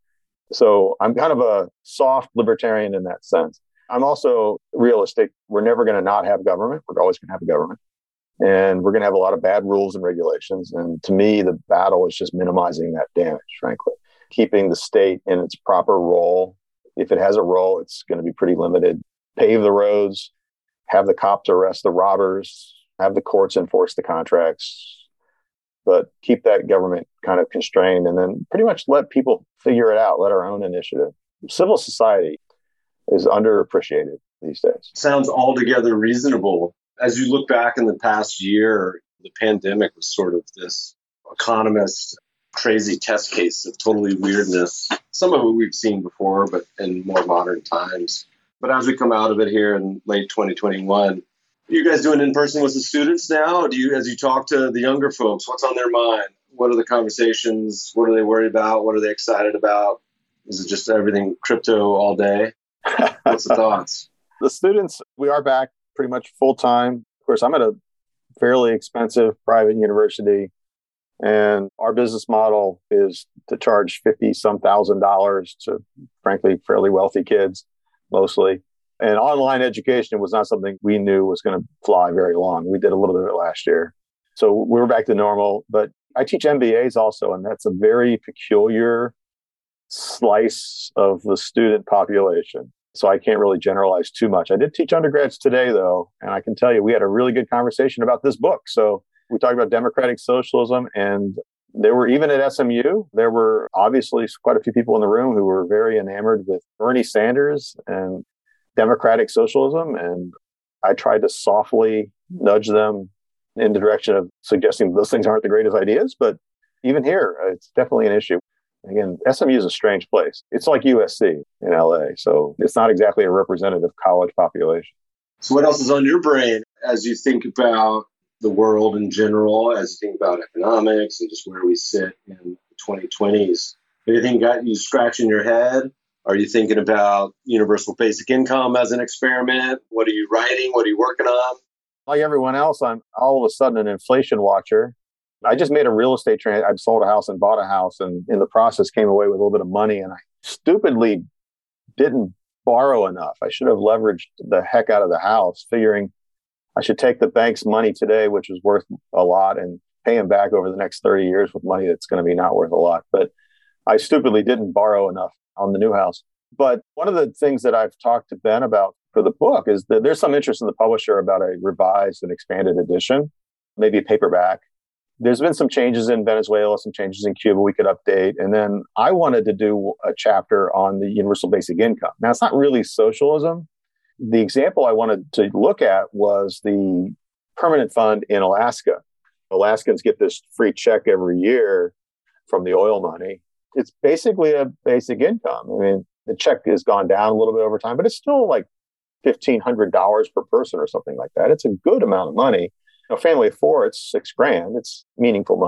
So I'm kind of a soft libertarian in that sense. I'm also realistic. We're never going to not have government. We're always going to have a government. And we're going to have a lot of bad rules and regulations. And to me, the battle is just minimizing that damage, frankly. Keeping the state in its proper role. If it has a role, it's going to be pretty limited. Pave the roads, have the cops arrest the robbers, have the courts enforce the contracts, but keep that government kind of constrained and then pretty much let people figure it out, let our own initiative. Civil society is underappreciated these days. Sounds altogether reasonable. As you look back in the past year, the pandemic was sort of this economist crazy test case of totally weirdness. Some of it we've seen before, but in more modern times. But as we come out of it here in late twenty twenty-one, are you guys doing in person with the students now? Do you, as you talk to the younger folks, what's on their mind? What are the conversations? What are they worried about? What are they excited about? Is it just everything crypto all day? What's the thoughts? The students, we are back pretty much full time. Of course, I'm at a fairly expensive private university, and our business model is to charge fifty some thousand dollars to, frankly, fairly wealthy kids, mostly. And online education was not something we knew was going to fly very long. We did a little bit of it last year. So we were back to normal. But I teach M B As also, and that's a very peculiar slice of the student population. So I can't really generalize too much. I did teach undergrads today, though, and I can tell you we had a really good conversation about this book. So we talked about democratic socialism, and there were, even at S M U, there were obviously quite a few people in the room who were very enamored with Bernie Sanders and democratic socialism. And I tried to softly nudge them in the direction of suggesting those things aren't the greatest ideas. But even here, it's definitely an issue. Again, S M U is a strange place. It's like U S C in L A, so it's not exactly a representative college population. So what else is on your brain as you think about the world in general, as you think about economics and just where we sit in the twenty twenties? Anything got you scratching your head? Are you thinking about universal basic income as an experiment? What are you writing? What are you working on? Like everyone else, I'm all of a sudden an inflation watcher. I just made a real estate trade. I sold a house and bought a house, and in the process came away with a little bit of money. And I stupidly didn't borrow enough. I should have leveraged the heck out of the house, figuring I should take the bank's money today, which is worth a lot, and pay them back over the next thirty years with money that's going to be not worth a lot. But I stupidly didn't borrow enough on the new house. But one of the things that I've talked to Ben about for the book is that there's some interest in the publisher about a revised and expanded edition, maybe a paperback. There's been some changes in Venezuela, some changes in Cuba we could update. And then I wanted to do a chapter on the universal basic income. Now, it's not really socialism. The example I wanted to look at was the permanent fund in Alaska. Alaskans get this free check every year from the oil money. It's basically a basic income. I mean, the check has gone down a little bit over time, but it's still like fifteen hundred dollars per person or something like that. It's a good amount of money. A family of four, it's six grand. It's meaningful money.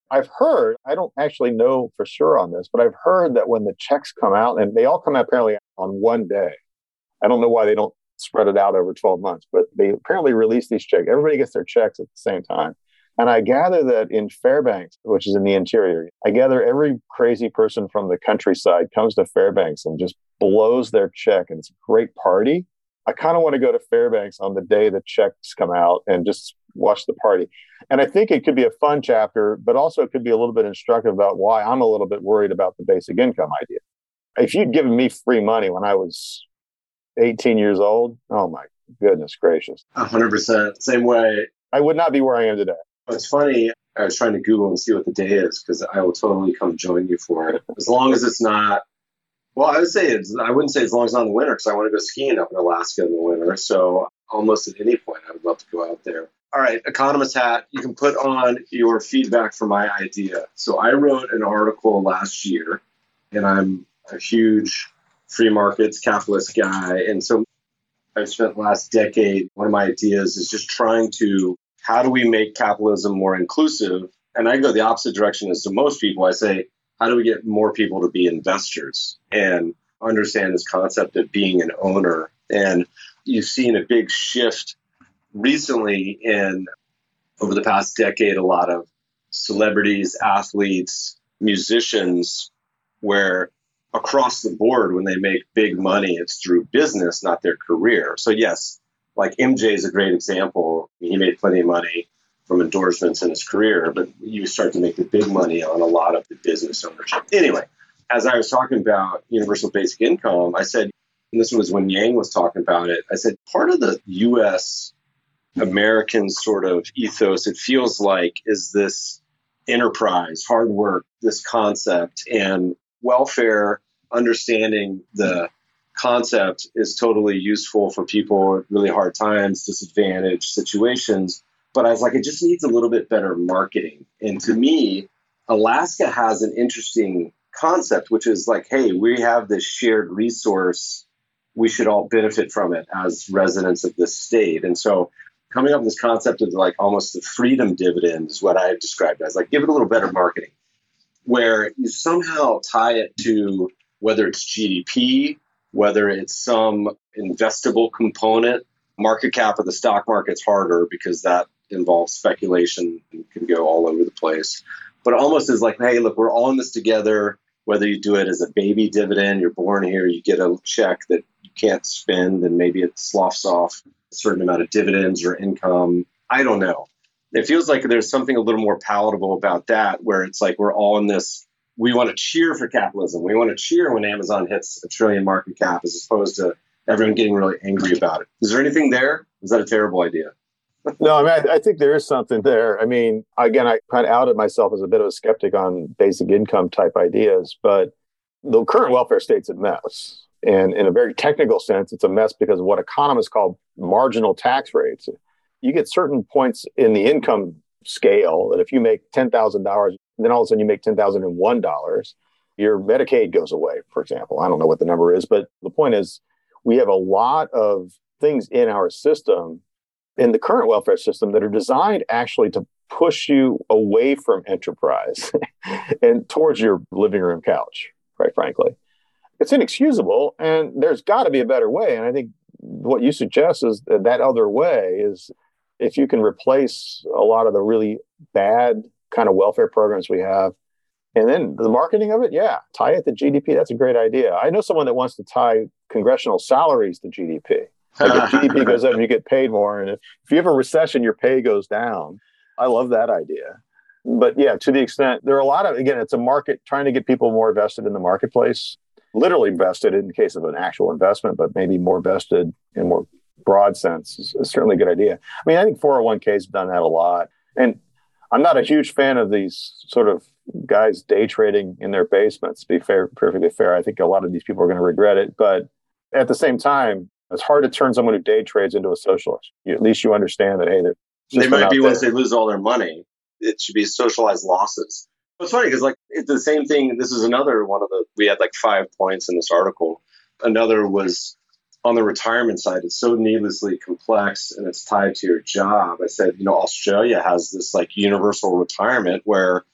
I've heard, I don't actually know for sure on this, but I've heard that when the checks come out, and they all come out apparently on one day. I don't know why they don't spread it out over twelve months, but they apparently release these checks. Everybody gets their checks at the same time. And I gather that in Fairbanks, which is in the interior, I gather every crazy person from the countryside comes to Fairbanks and just blows their check. And it's a great party. I kind of want to go to Fairbanks on the day the checks come out and just watch the party. And I think it could be a fun chapter, but also it could be a little bit instructive about why I'm a little bit worried about the basic income idea. If you'd given me free money when I was eighteen years old, oh my goodness gracious. one hundred percent. Same way. I would not be where I am today. It's funny. I was trying to Google and see what the day is because I will totally come join you for it. As long as it's not, well, I would say it's, I wouldn't say as long as it's not in the winter because I want to go skiing up in Alaska in the winter. So almost at any point, I would love to go out there. All right, economist hat, you can put on your feedback for my idea. So I wrote an article last year, and I'm a huge free markets capitalist guy. And so I've spent the last decade, one of my ideas is just trying to, how do we make capitalism more inclusive? And I go the opposite direction as to most people. I say, how do we get more people to be investors and understand this concept of being an owner? And you've seen a big shift recently in, over the past decade, a lot of celebrities, athletes, musicians, where across the board, when they make big money, it's through business, not their career. So yes, like M J is a great example. He made plenty of money from endorsements in his career, but you start to make the big money on a lot of the business ownership. Anyway, as I was talking about universal basic income, I said, and this was when Yang was talking about it, I said, part of the U S American sort of ethos, it feels like, is this enterprise, hard work, this concept, and welfare, understanding the concept is totally useful for people at really hard times, disadvantaged situations. But I was like, it just needs a little bit better marketing. And to me, Alaska has an interesting concept, which is like, hey, we have this shared resource. We should all benefit from it as residents of this state. And so coming up with this concept of like almost the freedom dividend is what I described as, like, give it a little better marketing, where you somehow tie it to whether it's G D P, whether it's some investable component. Market cap of the stock market's harder because that involves speculation and can go all over the place. But almost is like, hey, look, we're all in this together. Whether you do it as a baby dividend, you're born here, you get a check that you can't spend, and maybe it sloughs off a certain amount of dividends or income. I don't know. It feels like there's something a little more palatable about that, where it's like we're all in this. We want to cheer for capitalism. We want to cheer when Amazon hits a trillion market cap, as opposed to everyone getting really angry about it. Is there anything there? Is that a terrible idea? No, I mean, I, I think there is something there. I mean, again, I kind of outed myself as a bit of a skeptic on basic income type ideas, but the current welfare state's a mess. And in a very technical sense, it's a mess because of what economists call marginal tax rates. You get certain points in the income scale that if you make ten thousand dollars, then all of a sudden you make ten thousand one dollars, your Medicaid goes away, for example. I don't know what the number is, but the point is we have a lot of things in our system, in the current welfare system, that are designed actually to push you away from enterprise and towards your living room couch, quite frankly. It's inexcusable, and there's got to be a better way. And I think what you suggest is that, that other way is if you can replace a lot of the really bad kind of welfare programs we have, and then the marketing of it, yeah, tie it to G D P. That's a great idea. I know someone that wants to tie congressional salaries to G D P. Like if G D P goes up, you get paid more. And if, if you have a recession, your pay goes down. I love that idea. But yeah, to the extent, there are a lot of, again, it's a market trying to get people more vested in the marketplace, literally vested in the case of an actual investment, but maybe more vested in more broad sense is, is certainly a good idea. I mean, I think four oh one k's have done that a lot. And I'm not a huge fan of these sort of guys day trading in their basements, to be fair, perfectly fair. I think a lot of these people are going to regret it. But at the same time, it's hard to turn someone who day trades into a socialist. You, at least you understand that, hey, they might be once they lose all their money. It should be socialized losses. It's funny because, like, it's the same thing. This is another one of the, we had like five points in this article. Another was on the retirement side. It's so needlessly complex and it's tied to your job. I said, you know, Australia has this like universal retirement where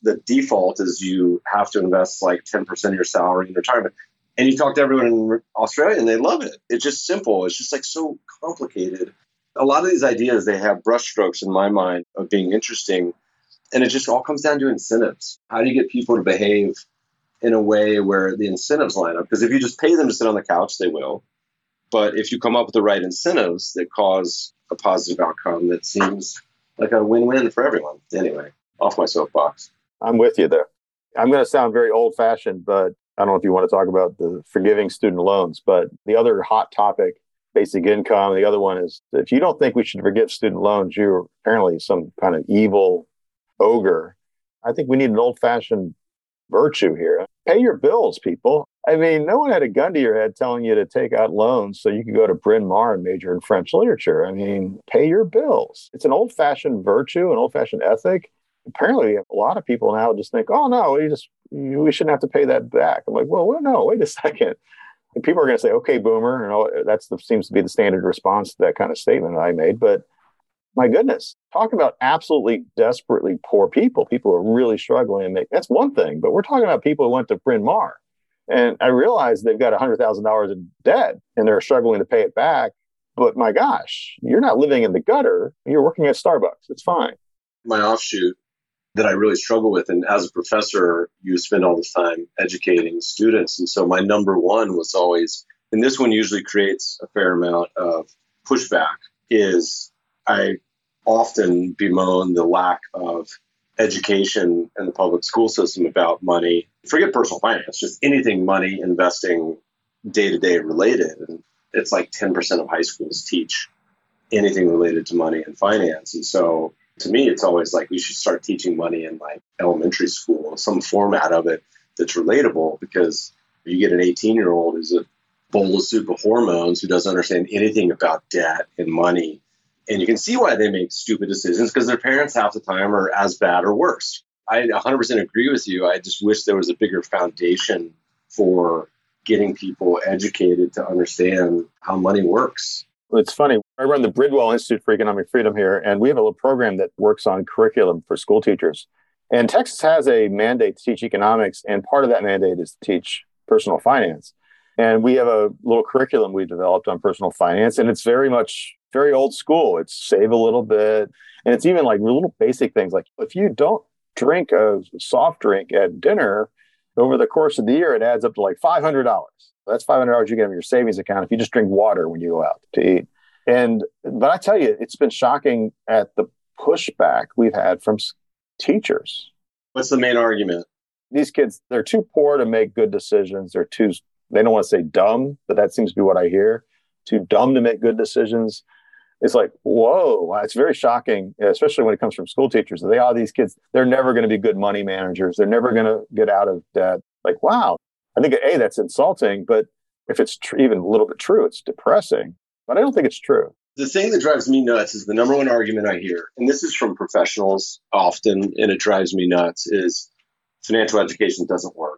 the default is you have to invest like ten percent of your salary in retirement. And you talk to everyone in Australia and they love it. It's just simple. It's just like so complicated. A lot of these ideas, they have brushstrokes in my mind of being interesting. And it just all comes down to incentives. How do you get people to behave in a way where the incentives line up? Because if you just pay them to sit on the couch, they will. But if you come up with the right incentives that cause a positive outcome, that seems like a win-win for everyone. Anyway, off my soapbox. I'm with you there. I'm going to sound very old-fashioned, but I don't know if you want to talk about the forgiving student loans, but the other hot topic, basic income, the other one is if you don't think we should forgive student loans, you're apparently some kind of evil ogre. I think we need an old-fashioned virtue here. Pay your bills, people. I mean, no one had a gun to your head telling you to take out loans so you could go to Bryn Mawr and major in French literature. I mean, pay your bills. It's an old-fashioned virtue, an old-fashioned ethic. Apparently, a lot of people now just think, oh, no, we just we shouldn't have to pay that back. I'm like, well, well no, wait a second. And people are going to say, okay, boomer. And all, that's the, seems to be the standard response to that kind of statement I made. But my goodness, talk about absolutely desperately poor people, people who are really struggling. And make, that's one thing. But we're talking about people who went to Bryn Mawr. And I realize they've got one hundred thousand dollars in debt and they're struggling to pay it back. But my gosh, you're not living in the gutter. You're working at Starbucks. It's fine. My offshoot that I really struggle with. And as a professor, you spend all this time educating students. And so my number one was always, and this one usually creates a fair amount of pushback, is I often bemoan the lack of education in the public school system about money. Forget personal finance, just anything money, investing, day-to-day related. And it's like ten percent of high schools teach anything related to money and finance. And so to me, it's always like we should start teaching money in like elementary school, some format of it that's relatable, because you get an eighteen-year-old who's a bowl of soup of hormones who doesn't understand anything about debt and money. And you can see why they make stupid decisions, because their parents half the time are as bad or worse. I one hundred percent agree with you. I just wish there was a bigger foundation for getting people educated to understand how money works. It's funny. I run the Bridwell Institute for Economic Freedom here, and we have a little program that works on curriculum for school teachers. And Texas has a mandate to teach economics, and part of that mandate is to teach personal finance. And we have a little curriculum we developed on personal finance, and it's very much very old school. It's save a little bit, and it's even like little basic things like if you don't drink a soft drink at dinner, over the course of the year, it adds up to like five hundred dollars. That's five hundred dollars you get in your savings account if you just drink water when you go out to eat. And but I tell you, it's been shocking at the pushback we've had from teachers. What's the main argument? These kids, they're too poor to make good decisions. They're too, they don't want to say dumb, but that seems to be what I hear. Too dumb to make good decisions. It's like, whoa, it's very shocking, especially when it comes from school teachers. They are these kids, they're never going to be good money managers. They're never going to get out of debt. Like, wow. I think, A, that's insulting, but if it's tr- even a little bit true, it's depressing. But I don't think it's true. The thing that drives me nuts is the number one argument I hear, and this is from professionals often, and it drives me nuts, is financial education doesn't work.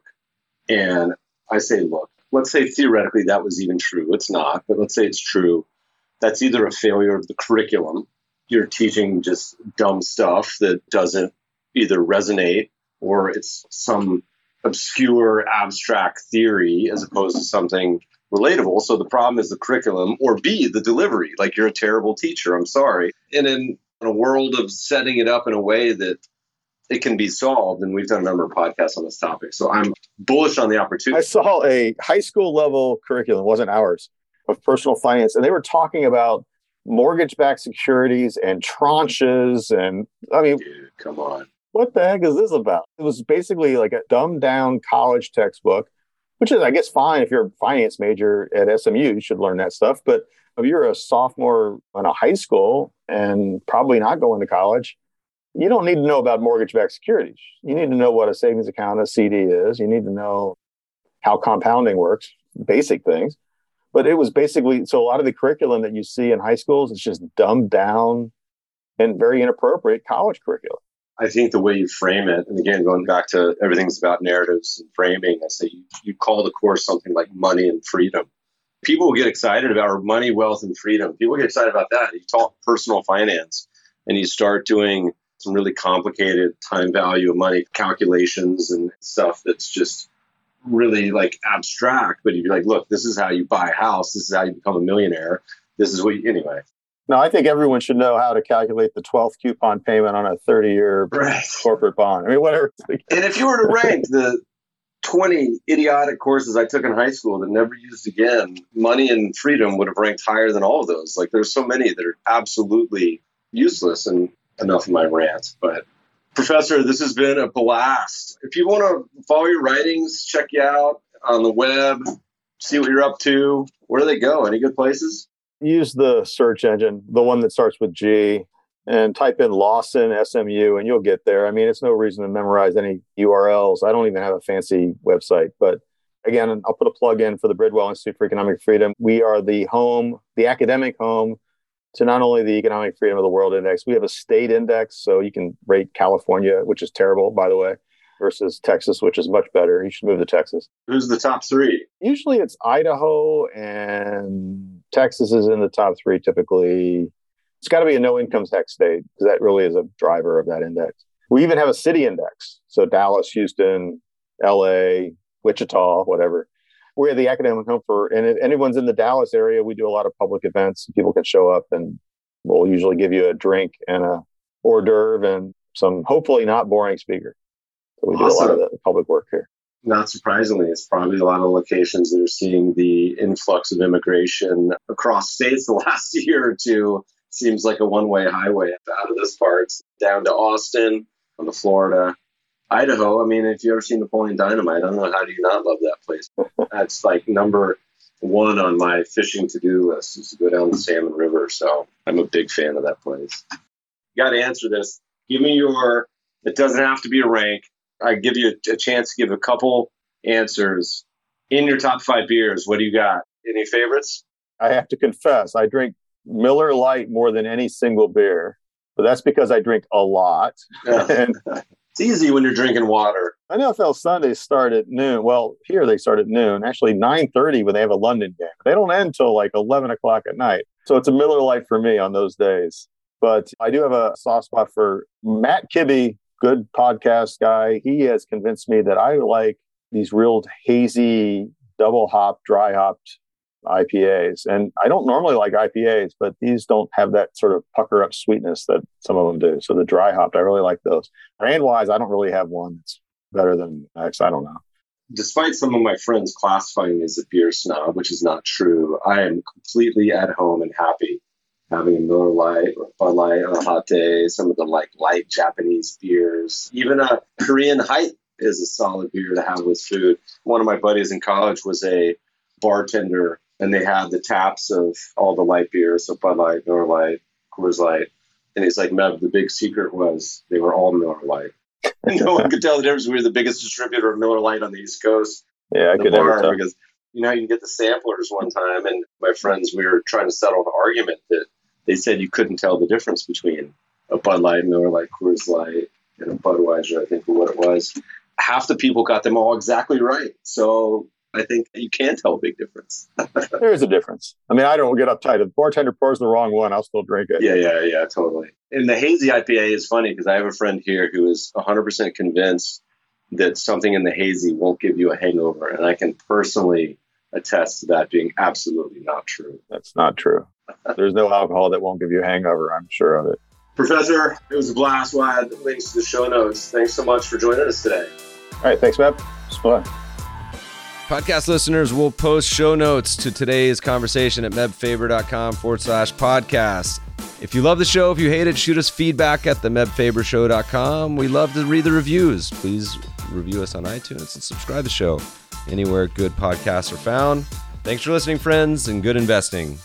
And I say, look, let's say theoretically that was even true. It's not, but let's say it's true. That's either a failure of the curriculum. You're teaching just dumb stuff that doesn't either resonate, or it's some obscure abstract theory as opposed to something relatable. So the problem is the curriculum, or B, the delivery. Like, you're a terrible teacher. I'm sorry. And in, in a world of setting it up in a way that it can be solved, and we've done a number of podcasts on this topic. So I'm bullish on the opportunity. I saw a high school level curriculum, it wasn't ours, of personal finance. And they were talking about mortgage-backed securities and tranches. And I mean, dude, come on. What the heck is this about? It was basically like a dumbed down college textbook, which is, I guess, fine. If you're a finance major at S M U, you should learn that stuff. But if you're a sophomore in a high school and probably not going to college, you don't need to know about mortgage-backed securities. You need to know what a savings account, a C D is. You need to know how compounding works, basic things. But it was basically, so a lot of the curriculum that you see in high schools is just dumbed down and very inappropriate college curriculum. I think the way you frame it, and again, going back to everything's about narratives and framing, I say you, you call the course something like money and freedom. People will get excited about money, wealth, and freedom. People get excited about that. You talk personal finance and you start doing some really complicated time value of money calculations and stuff that's just really like abstract. But you'd be like, look, this is how you buy a house. This is how you become a millionaire. This is what you, anyway. No, I think everyone should know how to calculate the twelfth coupon payment on a thirty-year right. corporate bond. I mean, whatever. And if you were to rank the twenty idiotic courses I took in high school that never used again, Money and Freedom would have ranked higher than all of those. Like, there's so many that are absolutely useless. And enough of my rant. But Professor, this has been a blast. If you want to follow your writings, check you out on the web, see what you're up to, where do they go? Any good places? Use the search engine, the one that starts with G, and type in Lawson S M U, and you'll get there. I mean, it's no reason to memorize any U R Ls. I don't even have a fancy website. But again, I'll put a plug in for the Bridwell Institute for Economic Freedom. We are the home, the academic home to not only the Economic Freedom of the World Index, we have a state index. So you can rate California, which is terrible, by the way, versus Texas, which is much better. You should move to Texas. Who's the top three? Usually it's Idaho, and Texas is in the top three typically. It's got to be a no-income tax state, because that really is a driver of that index. We even have a city index. So Dallas, Houston, L A, Wichita, whatever. We're the academic home for, and if anyone's in the Dallas area, we do a lot of public events. People can show up, and we'll usually give you a drink and a hors d'oeuvre and some hopefully not boring speaker. So we Awesome. do a lot of the public work here. Not surprisingly, it's probably a lot of locations that are seeing the influx of immigration across states the last year or two. Seems like a one-way highway out of this part, down to Austin, on to Florida. Idaho, I mean, if you've ever seen Napoleon Dynamite, I don't know, how do you not love that place? That's like number one on my fishing to-do list, is to go down the Salmon River. So I'm a big fan of that place. You got to answer this. Give me your, it doesn't have to be a rank. I give you a, a chance to give a couple answers. In your top five beers, what do you got? Any favorites? I have to confess, I drink Miller Lite more than any single beer, but that's because I drink a lot. Yeah. And it's easy when you're drinking water. N F L Sundays start at noon. Well, here they start at noon. Actually, nine thirty when they have a London game. They don't end till like eleven o'clock at night. So it's a Miller Lite for me on those days. But I do have a soft spot for Matt Kibbe, good podcast guy. He has convinced me that I like these real hazy, double hop, dry hopped I P As. And I don't normally like I P As, but these don't have that sort of pucker up sweetness that some of them do. So the dry hopped, I really like those. Brand wise, I don't really have one that's better than X. I don't know. Despite some of my friends classifying me as a beer snob, which is not true, I am completely at home and happy having a Miller Lite or Bud Light on a hot day, some of the like light Japanese beers. Even a Korean Height is a solid beer to have with food. One of my buddies in college was a bartender, and they had the taps of all the light beers, so Bud Light, Miller Lite, Coors Light. And he's like, Mev, the big secret was they were all Miller Lite. No one could tell the difference. We were the biggest distributor of Miller Lite on the East Coast. Yeah, I could never tell. Because, you know, you can get the samplers one time, and my friends, we were trying to settle an argument that they said you couldn't tell the difference between a Bud Light, Miller Lite, Coors Light, and a Budweiser, I think, or what it was. Half the people got them all exactly right. So I think you can tell a big difference. There is a difference. I mean, I don't get uptight. If the bartender pours the wrong one, I'll still drink it. Yeah, yeah, yeah, totally. And the hazy I P A is funny because I have a friend here who is one hundred percent convinced that something in the hazy won't give you a hangover. And I can personally attest to that being absolutely not true. That's not true. There's no alcohol that won't give you a hangover. I'm sure of it. Professor, it was a blast. We'll add links to the show notes. Thanks so much for joining us today. All right. Thanks, Matt. It's fun. Podcast listeners will post show notes to today's conversation at mebfaber.com forward slash podcast. If you love the show, if you hate it, shoot us feedback at the meb faber show dot com. We love to read the reviews. Please review us on iTunes and subscribe to the show anywhere good podcasts are found. Thanks for listening, friends, and good investing.